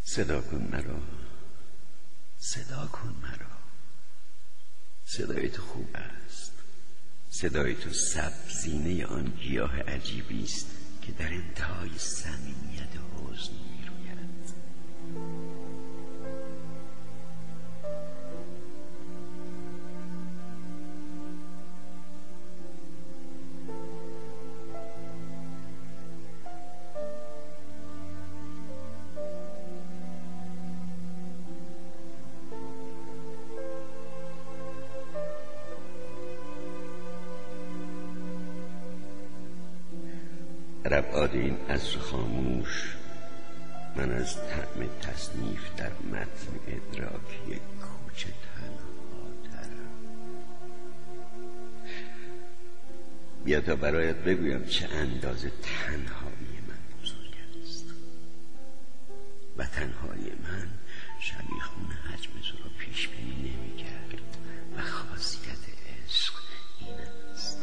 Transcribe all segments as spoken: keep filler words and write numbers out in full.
صدا کن مرا، صدا کن مرا. صدای تو خوب است. صدای تو سبزینه آن گیاه عجیبی است که در انتهای صمیمیت حزن میروید. در ابعاد این عصر خاموش من از طعم تصنیف در متن ادراکی کوچه تنها ترم. بیا تا برایت بگویم چه اندازه تنهایی من بزرگ است و تنهایی من شبیخون حجم تو را پیش بینی نمی کرد و خاصیت عشق این است.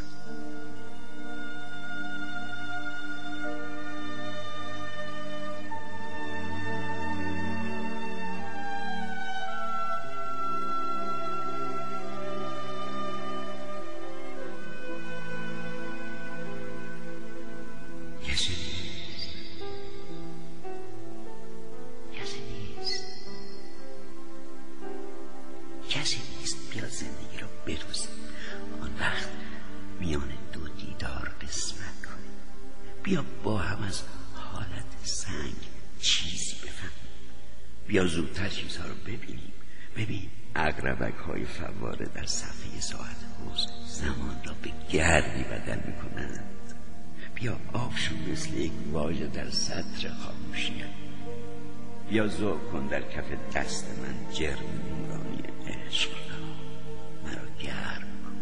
کسی نیست بیا زندگی را بدوزیم، آن وقت میان دو دیدار قسمت کنیم. بیا با هم از حالت سنگ چیزی بفهمیم. بیا زودتر چیزها رو ببینیم. ببین عقربک های فواره در صفحه ساعت حوض زمان را به گردی بدل میکنند. بیا آبشون مثل یک واژه در سطر خاموشی. بیا ذوق کن در کف دست من جرم نورانی عشق را. مرا گرم کن.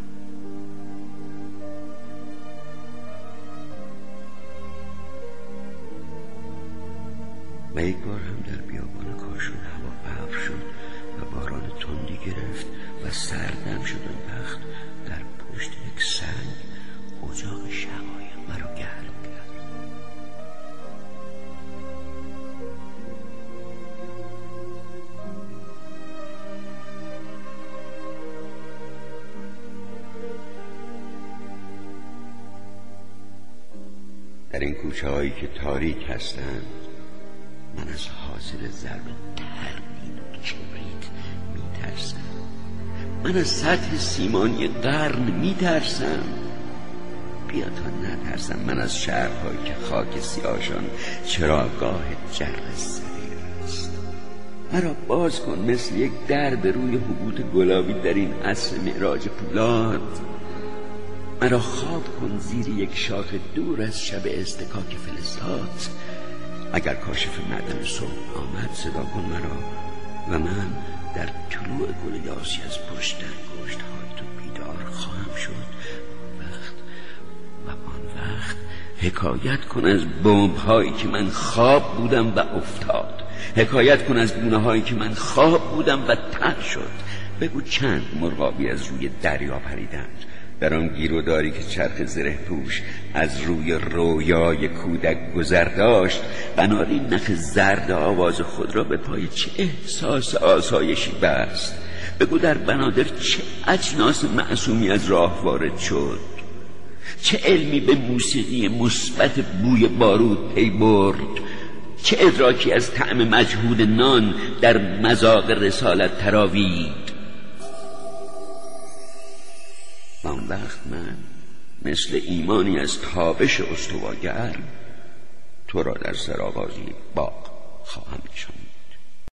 و یک بار هم در بیابان کاشان هوا برف شد و باران تندی گرفت و سردم شد. آن وقت در پشت یک سنگ اجاق شقایق مرا گرم کرد. در این کوچه هایی که تاریک هستند من از حاصل ضرب ترمین و کبریت میترسم. من از سطح سیمانی قرن میترسم. بیا تا نترسم. من از شهرهایی که خاک سیاهشان چراگاه جرق صغیر است. مرا باز کن مثل یک در به روی حبوط گلابی در این عصر معراج پولاد. مرا خواب کن زیر یک شاخ دور از شب استکاک فلزات. اگر کاشف معدن صبح آمد صدا کن مرا و من در طلوع گل یاسی از پشت انگشت های تو بیدار خواهم شد. وقت و آن وقت حکایت کن از بمب هایی که من خواب بودم و افتاد. حکایت کن از گونه هایی که من خواب بودم و ته شد. بگو چند مرغابی از روی دریا پریدند در آن گیروداری که چرخ زره پوش از روی رویای کودک گذر داشت. بنارین نخ زرد آواز خود را به پای چه احساس آسایشی بست. بگو در بنادر چه اجناس معصومی از راه وارد شد. چه علمی به موسیقی مثبت بوی بارود پی برد. چه ادراکی از طعم مجهود نان در مذاق رسالت تراوید. و آن وقت من مثل ایمانی از تابش استواگر تو را در سرآغاز یک باغ خواهم نشاند.